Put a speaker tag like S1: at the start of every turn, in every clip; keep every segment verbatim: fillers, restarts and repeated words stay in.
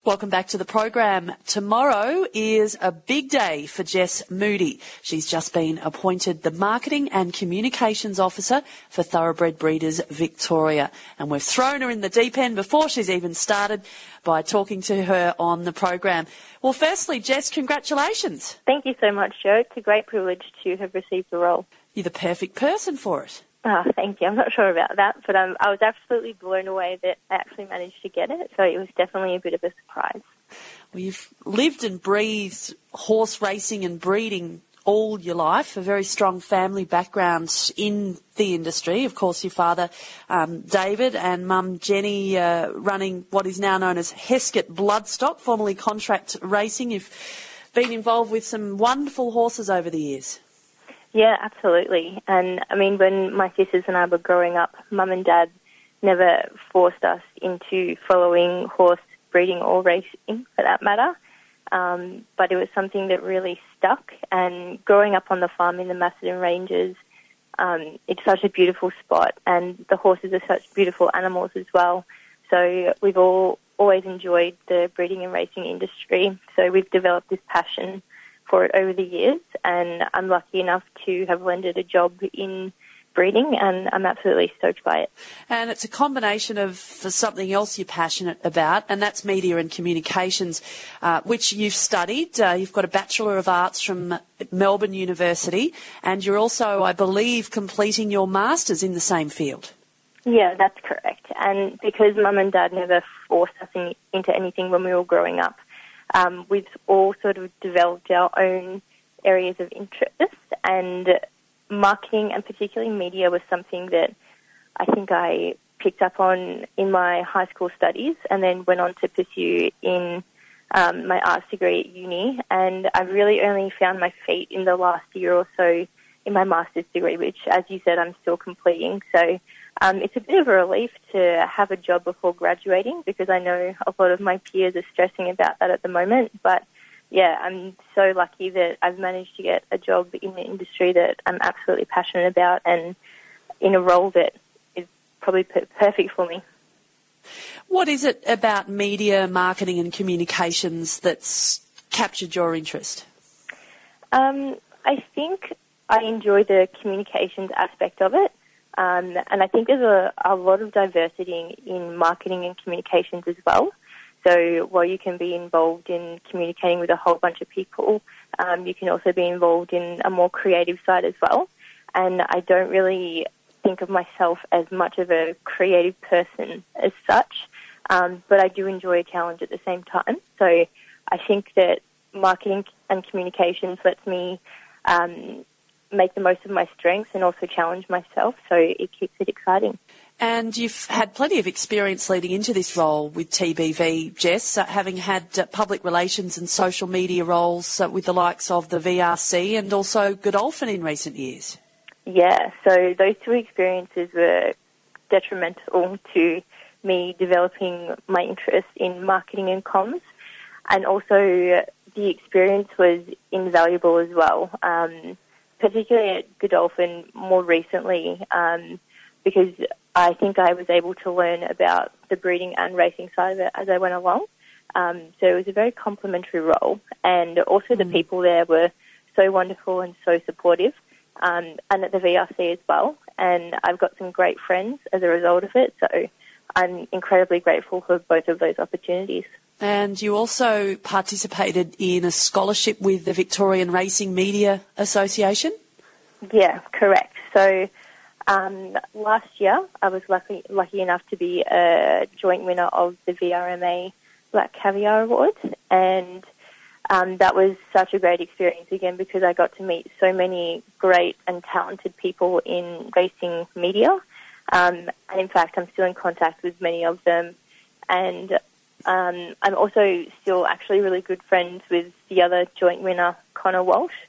S1: Welcome back to the program. Tomorrow is a big day for Jess Moody. She's just been appointed the Marketing and Communications Officer for Thoroughbred Breeders Victoria. And we've thrown her in the deep end before she's even started by talking to her on the program. Well, firstly, Jess, congratulations.
S2: Thank you so much, Jo. It's a great privilege to have received the role.
S1: You're the perfect person for it.
S2: Oh, thank you. I'm not sure about that, but um, I was absolutely blown away that I actually managed to get it, so it was definitely a bit of a surprise.
S1: Well, you've lived and breathed horse racing and breeding all your life, a very strong family background in the industry. Of course, your father, um, David, and mum, Jenny, uh, running what is now known as Heskett Bloodstock, formerly Contract Racing. You've been involved with some wonderful horses over the years.
S2: Yeah, absolutely. And, I mean, when my sisters and I were growing up, Mum and Dad never forced us into following horse breeding or racing, for that matter. Um, but it was something that really stuck. And growing up on the farm in the Macedon Ranges, um, it's such a beautiful spot, and the horses are such beautiful animals as well. So we've all always enjoyed the breeding and racing industry. So we've developed this passion for it over the years, and I'm lucky enough to have landed a job in breeding, and I'm absolutely stoked by it.
S1: And it's a combination of for something else you're passionate about, and that's media and communications, uh, which you've studied. Uh, you've got a Bachelor of Arts from Melbourne University, and you're also, I believe, completing your Masters in the same field.
S2: Yeah, that's correct. And because Mum and Dad never forced us in, into anything when we were growing up, Um, we've all sort of developed our own areas of interest, and marketing and particularly media was something that I think I picked up on in my high school studies and then went on to pursue in um, my arts degree at uni. And I've really only found my feet in the last year or so in my master's degree, which, as you said, I'm still completing. So Um, it's a bit of a relief to have a job before graduating, because I know a lot of my peers are stressing about that at the moment. But, yeah, I'm so lucky that I've managed to get a job in the industry that I'm absolutely passionate about and in a role that is probably per- perfect for me.
S1: What is it about media, marketing and communications that's captured your interest?
S2: Um, I think I enjoy the communications aspect of it. Um, and I think there's a, a lot of diversity in marketing and communications as well. So while you can be involved in communicating with a whole bunch of people, um, you can also be involved in a more creative side as well. And I don't really think of myself as much of a creative person as such, um, but I do enjoy a challenge at the same time. So I think that marketing and communications lets me um, make the most of my strengths and also challenge myself, so it keeps it exciting.
S1: And you've had plenty of experience leading into this role with T B V, Jess, uh, having had uh, public relations and social media roles uh, with the likes of the V R C and also Godolphin in recent years.
S2: Yeah, so those two experiences were detrimental to me developing my interest in marketing and comms, and also the experience was invaluable as well. Um, particularly at Godolphin more recently, um, because I think I was able to learn about the breeding and racing side of it as I went along. Um, so it was a very complimentary role, and also the mm. people there were so wonderful and so supportive, um, and at the V R C as well. And I've got some great friends as a result of it, so I'm incredibly grateful for both of those opportunities.
S1: And you also participated in a scholarship with the Victorian Racing Media Association?
S2: Yeah, correct. So um, last year I was lucky, lucky enough to be a joint winner of the V R M A Black Caviar Awards, and um, that was such a great experience again because I got to meet so many great and talented people in racing media. Um, and in fact, I'm still in contact with many of them, and Um, I'm also still actually really good friends with the other joint winner, Connor Walsh.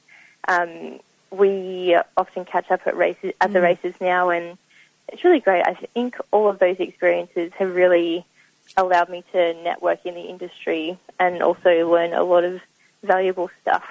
S2: Um, we often catch up at races at the mm. races now, and it's really great. I think all of those experiences have really allowed me to network in the industry and also learn a lot of valuable stuff.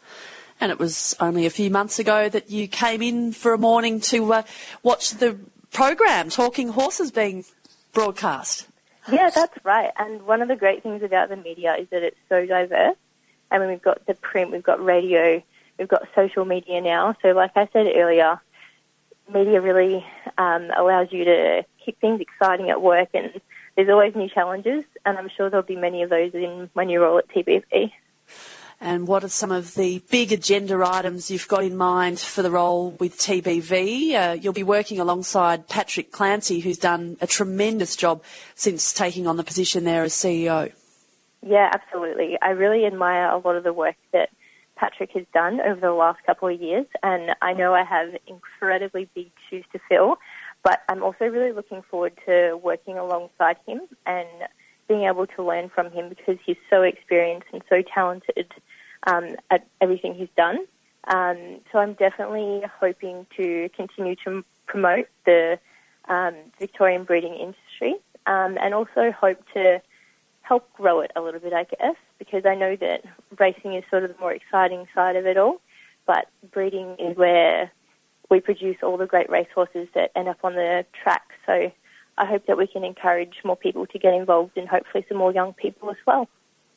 S1: And it was only a few months ago that you came in for a morning to uh, watch the program, Talking Horses, being broadcast.
S2: Yeah, that's right. And one of the great things about the media is that it's so diverse. I mean, we've got the print, we've got radio, we've got social media now. So like I said earlier, media really um, allows you to keep things exciting at work, and there's always new challenges, and I'm sure there'll be many of those in my new role at T B V.
S1: And what are some of the big agenda items you've got in mind for the role with T B V? Uh, you'll be working alongside Patrick Clancy, who's done a tremendous job since taking on the position there as C E O.
S2: Yeah, absolutely. I really admire a lot of the work that Patrick has done over the last couple of years, and I know I have incredibly big shoes to fill, but I'm also really looking forward to working alongside him and being able to learn from him, because he's so experienced and so talented um, at everything he's done. Um, so I'm definitely hoping to continue to promote the um, Victorian breeding industry um, and also hope to help grow it a little bit, I guess, because I know that racing is sort of the more exciting side of it all, but breeding is where we produce all the great racehorses that end up on the track. So I hope that we can encourage more people to get involved, and hopefully some more young people as well.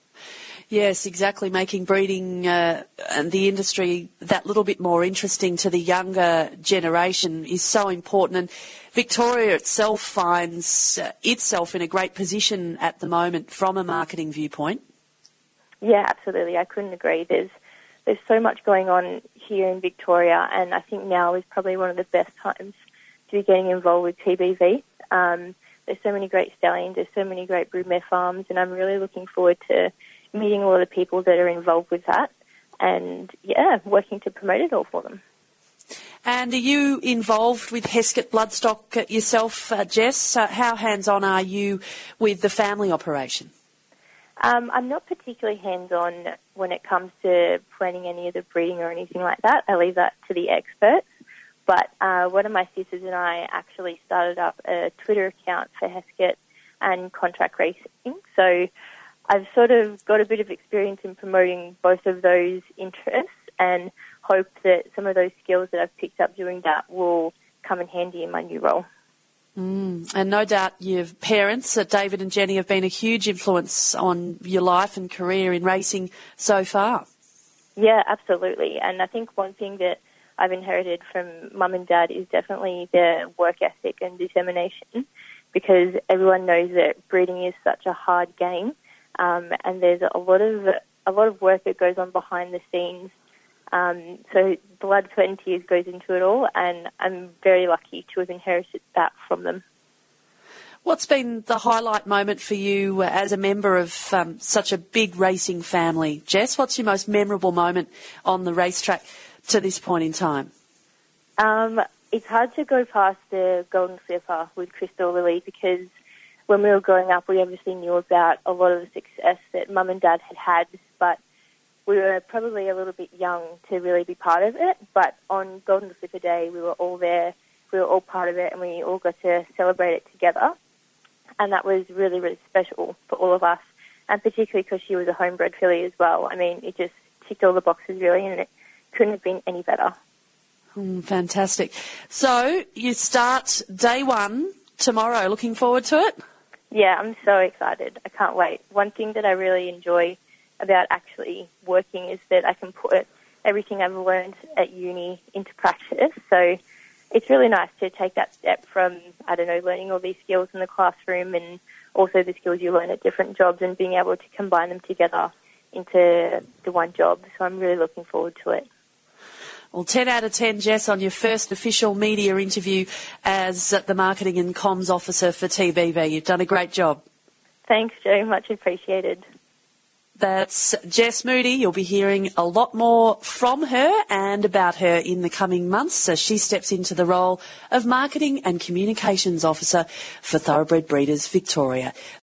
S1: Yes, exactly, making breeding uh, and the industry that little bit more interesting to the younger generation is so important. And Victoria itself finds uh, itself in a great position at the moment from a marketing viewpoint.
S2: Yeah, absolutely. I couldn't agree. There's there's so much going on here in Victoria, and I think now is probably one of the best times to be getting involved with T B V. Um, there's so many great stallions, there's so many great broodmare farms, and I'm really looking forward to meeting a lot of people that are involved with that and, yeah, working to promote it all for them.
S1: And are you involved with Heskett Bloodstock yourself, uh, Jess? Uh, how hands-on are you with the family operation?
S2: Um, I'm not particularly hands-on when it comes to planning any of the breeding or anything like that. I leave that to the experts. But uh, one of my sisters and I actually started up a Twitter account for Heskett and contract racing. So I've sort of got a bit of experience in promoting both of those interests, and hope that some of those skills that I've picked up doing that will come in handy in my new role.
S1: Mm. And no doubt your parents, uh, David and Jenny, have been a huge influence on your life and career in racing so far.
S2: Yeah, absolutely. And I think one thing that I've inherited from mum and dad is definitely their work ethic and determination, because everyone knows that breeding is such a hard game, um, and there's a lot of a lot of work that goes on behind the scenes. Um, so blood, sweat and tears goes into it all, and I'm very lucky to have inherited that from them.
S1: What's been the highlight moment for you as a member of um, such a big racing family? Jess, what's your most memorable moment on the racetrack to this point in time?
S2: Um, it's hard to go past the Golden Slipper with Crystal Lily, because when we were growing up, we obviously knew about a lot of the success that mum and dad had had, but we were probably a little bit young to really be part of it. But on Golden Slipper Day, we were all there, we were all part of it, and we all got to celebrate it together. And that was really, really special for all of us, and particularly because she was a homebred filly as well. I mean, it just ticked all the boxes, really, and it couldn't have been any better.
S1: Mm, fantastic. So you start day one tomorrow. Looking forward to it?
S2: Yeah, I'm so excited. I can't wait. One thing that I really enjoy about actually working is that I can put everything I've learned at uni into practice. So it's really nice to take that step from, I don't know, learning all these skills in the classroom and also the skills you learn at different jobs, and being able to combine them together into the one job. So I'm really looking forward to it.
S1: Well, ten out of ten, Jess, on your first official media interview as the Marketing and Comms Officer for T B V. You've done a great job.
S2: Thanks, Joe. Much appreciated.
S1: That's Jess Moody. You'll be hearing a lot more from her and about her in the coming months as she steps into the role of Marketing and Communications Officer for Thoroughbred Breeders Victoria.